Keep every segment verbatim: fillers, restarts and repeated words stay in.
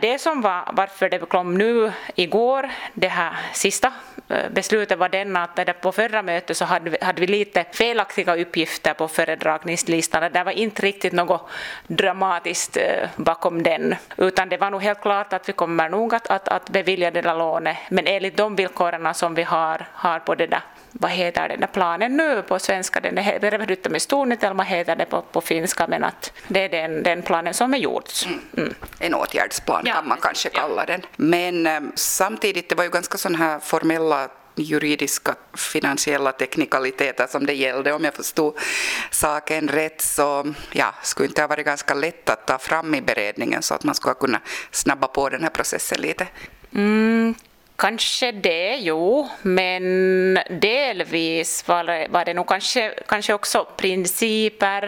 det som var varför det kom nu igår, det här sista beslutet var den att där på förra mötet så hade vi, hade vi lite felaktiga uppgifter på föredragningslistan. Det var inte riktigt något dramatiskt bakom den, utan det var nog helt klart att vi kommer nog att, att, att bevilja det där lånet, men enligt de villkoren som vi har, har på det där, vad heter den där planen nu på svenska, den är verktyttämissuunnitelma heter det på, på finska, men att det är den, den planen som är gjorts. Mm. En åtgärdsplan ja, kan man kanske kalla ja. den. Men äm, samtidigt, det var ju ganska sådana här formella juridiska finansiella teknikaliteter som det gällde. Om jag förstod saken rätt så ja, skulle inte ha varit ganska lätt att ta fram i beredningen så att man skulle kunna snabba på den här processen lite. Mm. Kanske det, jo, men delvis var det, var det nog kanske, kanske också principer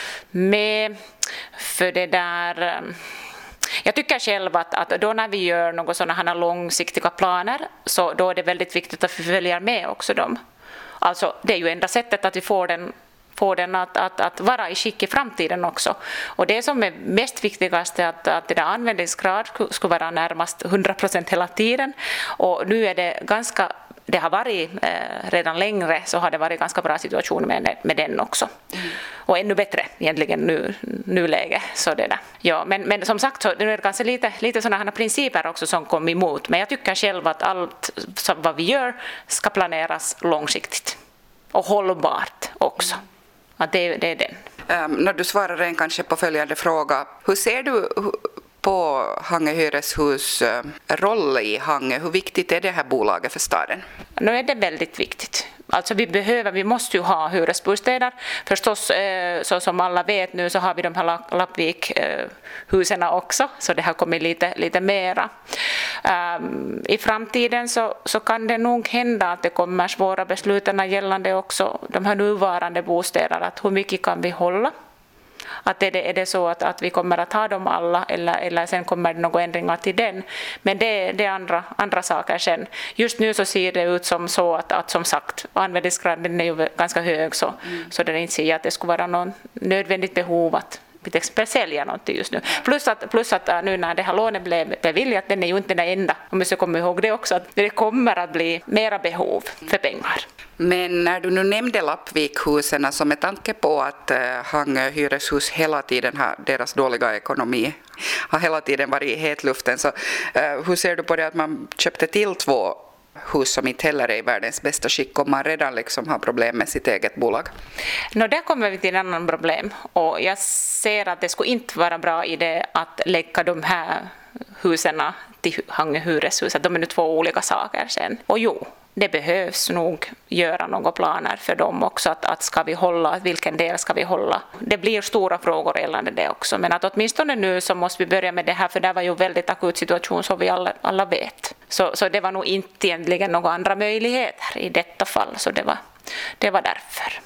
med för det där. Jag tycker själv att, att då när vi gör några sådana här långsiktiga planer så då är det väldigt viktigt att vi följer med också dem. Alltså det är ju enda sättet att vi får den få den att, att, att vara i skick i framtiden också. Och det som är mest viktigast är att, att det där användningsgrad skulle vara närmast hundra procent hela tiden. Och nu är det ganska, det har varit eh, redan längre så har det varit ganska bra situation med, med den också. Mm. Och ännu bättre egentligen nu, nuläge. Så det där. Ja, men, men som sagt så nu är det kanske lite, lite sådana här principer också som kom emot. Men jag tycker själv att allt som vad vi gör ska planeras långsiktigt. Och hållbart också. Mm. Ja, det, det är den. Um, när du svarar en kanske på följande fråga. Hur ser du på Hangö hyreshus uh, roll i Hangö? Hur viktigt är det här bolaget för staden? Nu är det väldigt viktigt. Alltså vi behöver, vi måste ju ha hyresbostäder. Förstås, eh, så som alla vet nu så har vi de här Lappvik-husen eh, också. Så det har kommit lite, lite mera. Um, I framtiden så, så kan det nog hända att det kommer svåra besluten gällande också de här nuvarande bostäderna. Att hur mycket kan vi hålla? Att är det, är det så att, att vi kommer att ha dem alla eller, eller sen kommer det några ändringar till den. Men det, det är andra, andra saker sen. Just nu så ser det ut som så att, att som sagt användningsgraden är ju ganska hög så, mm. så det är inte så att det skulle vara någon nödvändigt behov att till exempel sälja någonting just nu. Plus att, plus att nu när det här lånet blev beviljat, den är ju inte den enda. Om vi ska komma ihåg det också, att det kommer att bli mera behov för pengar. Men när du nu nämnde Lappvikhusen som med tanke på att uh, Hangö hyreshus hela tiden har deras dåliga ekonomi har hela tiden varit i hetluften så uh, hur ser du på det att man köpte till två hus som inte heller är i världens bästa skick om man redan liksom har problem med sitt eget bolag? No, där kommer vi till en annan problem och jag ser att det skulle inte vara bra idé att lägga de här husen till Hangö hyreshus, att de är nu två olika saker sen. Och jo, det behövs nog göra några planer för dem också, att, att ska vi hålla, vilken del ska vi hålla. Det blir stora frågor gällande det också, men att åtminstone nu så måste vi börja med det här, för det var ju väldigt akut situation som vi alla, alla vet. Så, så det var nog inte egentligen några andra möjligheter i detta fall, så det var, det var därför.